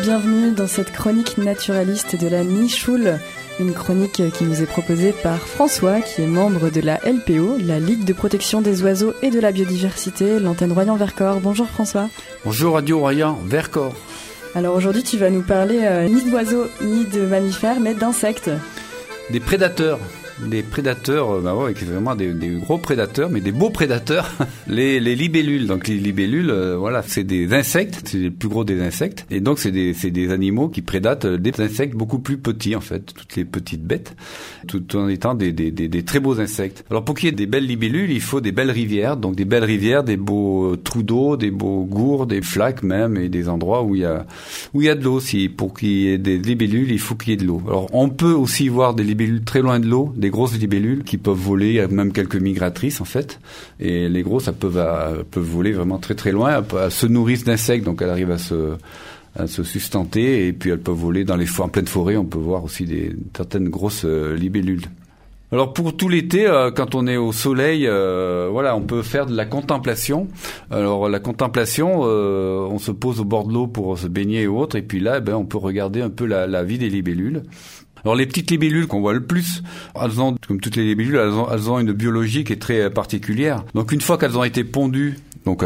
bienvenue dans cette chronique naturaliste de la Michoule. Une chronique qui nous est proposée par François, qui est membre de la LPO, la Ligue de protection des oiseaux et de la biodiversité, l'antenne Royan-Vercors. Bonjour François. Bonjour Radio Royan-Vercors. Alors aujourd'hui tu vas nous parler ni d'oiseaux ni de mammifères, mais d'insectes. Des prédateurs. Des prédateurs, qui sont vraiment des gros prédateurs, mais des beaux prédateurs. Les libellules. Donc les libellules, c'est des insectes, c'est les plus gros des insectes. Et donc c'est des animaux qui prédatent des insectes beaucoup plus petits en fait, toutes les petites bêtes, tout en étant des très beaux insectes. Alors pour qu'il y ait des belles libellules, il faut des belles rivières. Donc des belles rivières, des beaux trous d'eau, des beaux gourds, des flaques même, et des endroits où il y a de l'eau aussi. Pour qu'il y ait des libellules, il faut qu'il y ait de l'eau. Alors on peut aussi voir des libellules très loin de l'eau, des grosses libellules qui peuvent voler, il y a même quelques migratrices en fait, et les grosses elles peuvent voler vraiment très très loin. Elles se nourrissent d'insectes, donc elles arrivent à se sustenter, et puis elles peuvent voler en pleine forêt. On peut voir aussi certaines grosses libellules. Alors pour tout l'été, quand on est au soleil, on peut faire de la contemplation. Alors la contemplation, on se pose au bord de l'eau pour se baigner et autres, et puis là, on peut regarder un peu la vie des libellules. Alors les petites libellules qu'on voit le plus, elles ont, comme toutes les libellules, elles ont une biologie qui est très particulière. Donc une fois qu'elles ont été pondues,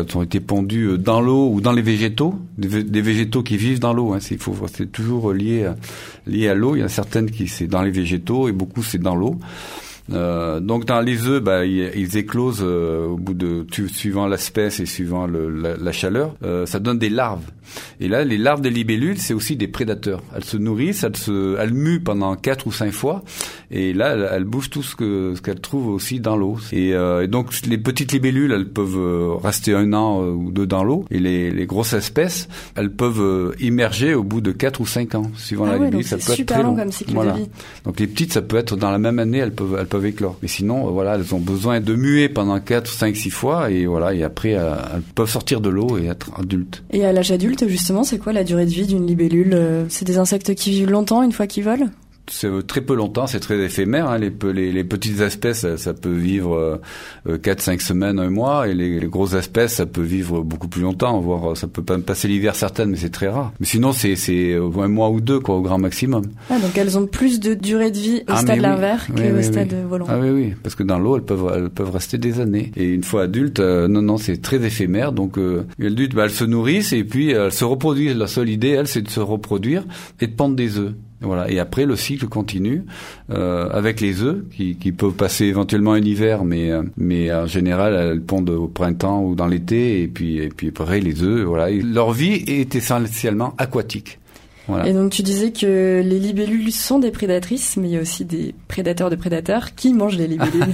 dans l'eau ou dans les végétaux, des végétaux qui vivent dans l'eau, c'est toujours lié à l'eau. Il y a certaines qui c'est dans les végétaux et beaucoup c'est dans l'eau. Donc dans les œufs, ils éclosent au bout suivant l'espèce et suivant la chaleur, ça donne des larves. Et là, les larves des libellules, c'est aussi des prédateurs. Elles se nourrissent, elles muent pendant 4 ou 5 fois, et là, elles bouffent tout ce qu'elles trouvent aussi dans l'eau. Et donc les petites libellules, elles peuvent rester 1 an ou 2 dans l'eau, et les grosses espèces, elles peuvent immerger au bout de 4 ou 5 ans, suivant la libellule. Ça peut être très long comme cycle de vie. Donc les petites, ça peut être dans la même année, elles peuvent éclore. Mais sinon, elles ont besoin de muer pendant 4, 5, 6 fois, et après, elles peuvent sortir de l'eau et être adultes. Et à l'âge adulte, justement, c'est quoi la durée de vie d'une libellule ? C'est des insectes qui vivent longtemps une fois qu'ils volent ? C'est très peu longtemps, c'est très éphémère. Les petites espèces, ça peut vivre 4-5 semaines, 1 mois, et les grosses espèces, ça peut vivre beaucoup plus longtemps, voire ça peut pas passer l'hiver certaines, mais c'est très rare. Mais sinon, c'est 1 mois ou 2, au grand maximum. Ah, donc elles ont plus de durée de vie au stade larvaire qu'au stade volant. Ah oui, parce que dans l'eau, elles peuvent rester des années. Et une fois adultes, non, c'est très éphémère. Donc adultes, elles se nourrissent et puis elles se reproduisent. La seule idée, c'est de se reproduire et de pondre des œufs. Voilà. Et après, le cycle continue avec les œufs qui peuvent passer éventuellement un hiver, mais en général, elles pondent au printemps ou dans l'été, et puis après les œufs. Voilà. Et leur vie est essentiellement aquatique. Voilà. Et donc tu disais que les libellules sont des prédatrices, mais il y a aussi des prédateurs de prédateurs qui mangent les libellules.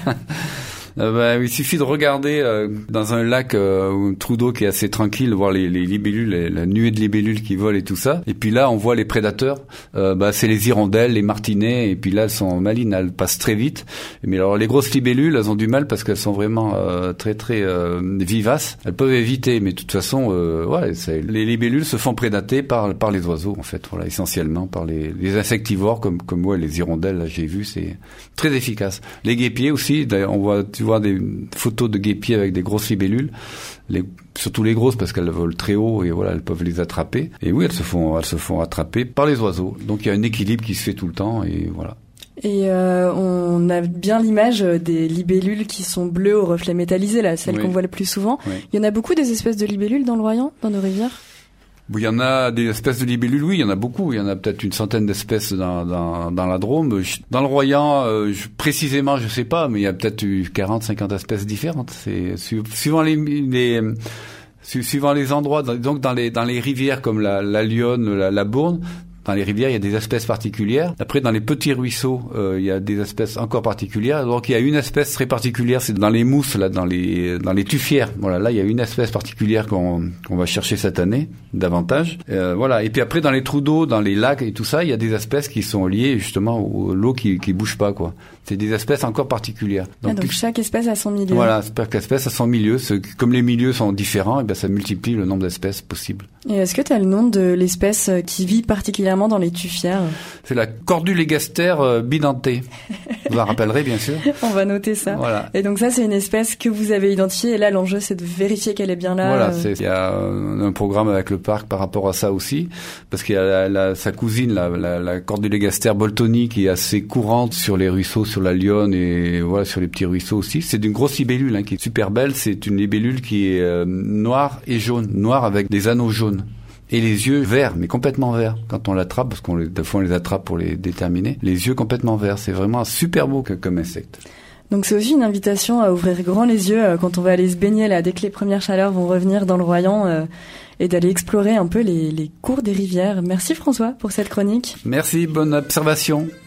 Il suffit de regarder dans un lac ou un trou d'eau qui est assez tranquille, voir les libellules, la nuée de libellules qui volent et tout ça. Et puis là, on voit les prédateurs. C'est les hirondelles, les martinets. Et puis là, elles sont malines, elles passent très vite. Mais alors, les grosses libellules, elles ont du mal parce qu'elles sont vraiment très très vivaces. Elles peuvent éviter, mais de toute façon, les libellules se font prédater par les oiseaux en fait. Voilà, essentiellement par les insectivores comme les hirondelles. Là, j'ai vu, c'est très efficace. Les guêpiers aussi. D'ailleurs, tu vois des photos de guêpiers avec des grosses libellules, surtout les grosses parce qu'elles volent très haut et elles peuvent les attraper. Et oui, elles se font attraper par les oiseaux. Donc il y a un équilibre qui se fait tout le temps et voilà. Et on a bien l'image des libellules qui sont bleues au reflet métallisé, là, celles qu'on voit le plus souvent. Oui. Il y en a beaucoup des espèces de libellules dans le Royan, dans nos rivières ? Il y en a des espèces de libellules, oui, il y en a beaucoup. Il y en a peut-être une centaine d'espèces dans la Drôme. Dans le Royan, précisément, je sais pas, mais il y a peut-être 40-50 espèces différentes. C'est suivant les endroits. Donc dans les rivières comme la Lyonne, la Bourne. Dans les rivières, il y a des espèces particulières. Après, dans les petits ruisseaux, il y a des espèces encore particulières. Donc, il y a une espèce très particulière, c'est dans les mousses, là, dans les tuffières. Voilà, là, il y a une espèce particulière qu'on va chercher cette année, davantage. Et puis après, dans les trous d'eau, dans les lacs et tout ça, il y a des espèces qui sont liées, justement, à l'eau qui bouge pas, quoi. C'est des espèces encore particulières. Donc chaque espèce a son milieu. Voilà, chaque espèce a son milieu. Comme les milieux sont différents, et ben ça multiplie le nombre d'espèces possibles. Et est-ce que tu as le nom de l'espèce qui vit particulièrement dans les tufières? C'est la Cordulégaster bidentée. Vous la rappellerez, bien sûr. On va noter ça. Voilà. Et donc ça, c'est une espèce que vous avez identifiée. Et là, l'enjeu, c'est de vérifier qu'elle est bien là. Voilà, il y a un programme avec le parc par rapport à ça aussi. Parce qu'il y a sa cousine, la Cordulégaster boltoni, qui est assez courante sur les ruisseaux, sur la Lyonne et voilà, sur les petits ruisseaux aussi. C'est une grosse libellule qui est super belle. C'est une libellule qui est noire et jaune. Noire avec des anneaux jaunes. Et les yeux verts, mais complètement verts. Quand on l'attrape, parce des fois on les attrape pour les déterminer, les yeux complètement verts. C'est vraiment super beau comme insecte. Donc c'est aussi une invitation à ouvrir grand les yeux quand on va aller se baigner là, dès que les premières chaleurs vont revenir dans le Royan, et d'aller explorer un peu les cours des rivières. Merci François pour cette chronique. Merci, bonne observation.